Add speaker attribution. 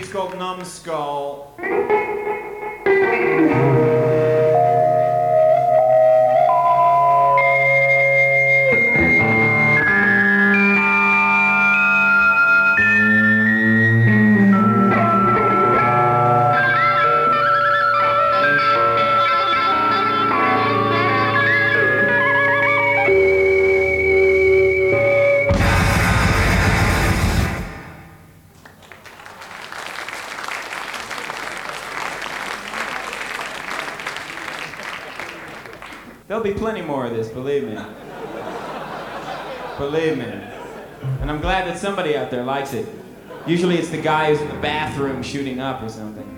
Speaker 1: piece called Numbskull. There'll be plenty more of this, believe me. Believe me. And I'm glad that somebody out there likes it. Usually it's the guy who's in the bathroom shooting up or something.